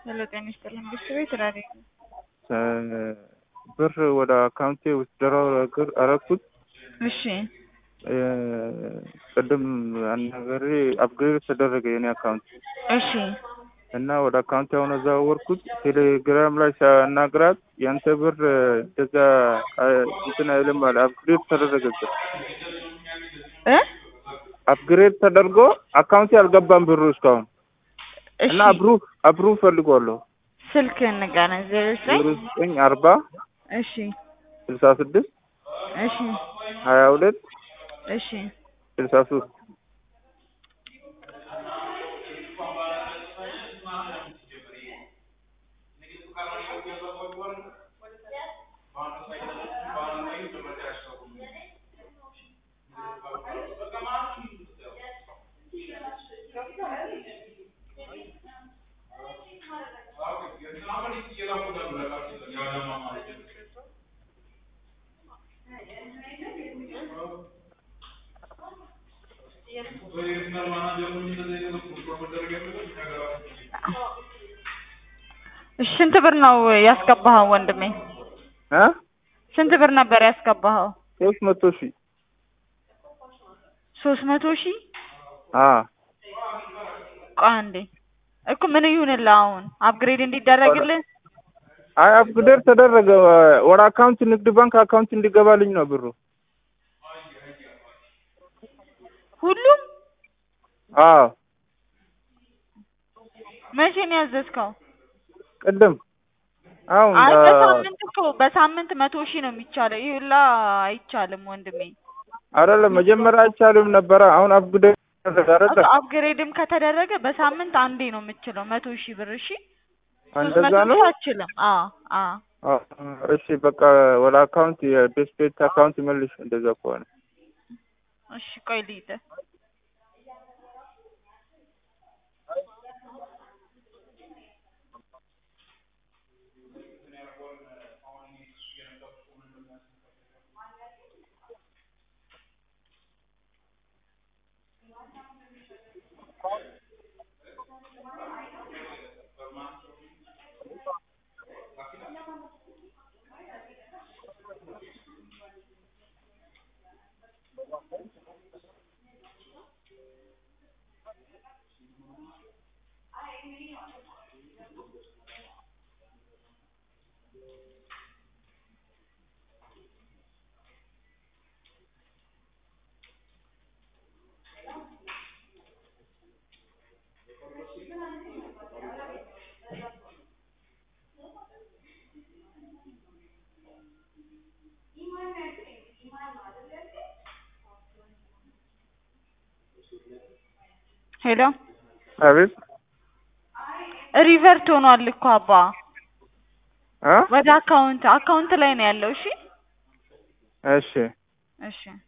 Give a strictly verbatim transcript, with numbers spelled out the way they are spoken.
ሄሎ ጤና ይስጥልኝ ቤት ራሪ ብር ወደ አካውንቴ withdraw አረኩት። እሺ ቅድም አናገሬ አፕግሬድ ተደረገ የኔ አካውንት። እሺ እና ወደ አካውንቴ አሁን አዛወርኩት። ቴሌግራም ላይ ሳናግራት ያንተ ብር እንደዛ እንትን አይልም ማለት አፕግሬድ ተደረገ እ አፕግሬድ ተደርጎ አካውንቴ አልገባም ብሩ እስካሁን። እና አፕሩቭ አፕሩቭ ፈልጓለሁ። ስልክ እንጋና ዜሮ ዘጠኝ አርባ እሺ ስልሳ ስድስት እሺ ሀያ ሁለት እሺ ስልሳ ሶስት ስንት ብር ነው ያስገባኸው ወንድሜ? እ ስንት ብር ነበር ያስገባኸው? ሶስት መቶ ሺህ ሶስት መቶ ሺህ አ ቃንዴ እኮ ምን ይሁንልህ አሁን አፕግሬድ እንዲደረግልህ? አይ አፕግሬድ ተደረገ ወደ አካውንት ንግድ ባንክ አካውንት እንዲገባልኝ ነው ብሩ። ሁሉም አዎ መቼ ነው ያዘዝከው? ቅድም አሁን አይ በሳምንት እኮ በሳምንት መቶ ሺህ ነው የሚቻለው። ይሁላ አይቻልም ወንድሜ። አይደለም መጀመሪያ አይቻልም ነበር። አሁን አፕግሬድ ተደረገ። አፕግሬድም ከተደረገ በሳምንት አንዴ ነው የምትችለው መቶ ሺህ ብር። እሺ እንደዛ ነው አትችልም። አዎ አዎ እሺ በቃ ወደ አካውንት የቤስፔት አካውንት መልሽ እንደዛ ከሆነ። እሺ ቆይ ልሂድ። ሄሎ አቤት ሪቨርት ሆኗል እኮ አባ አ ወደ አካውንት አካውንት ላይ ነው ያለው። እሺ እሺ እሺ